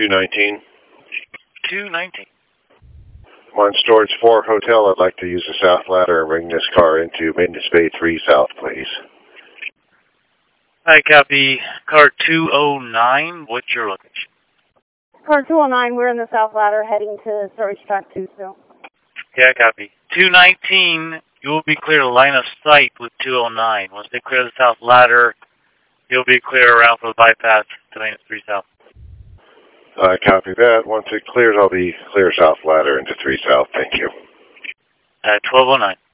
219. 219. On Storage 4 Hotel, I'd like to use the south ladder and bring this car into Maintenance Bay 3 South, please. I copy. Car 209. What's your location? Car 209, we're in the south ladder heading to storage track 2 still. Yeah, copy. 219, you will be clear to line of sight with 209. Once they clear the south ladder, you'll be clear around for the bypass to Maintenance 3 South. I copy that. Once it clears, I'll be clear south ladder into 3 South. Thank you. At 1209.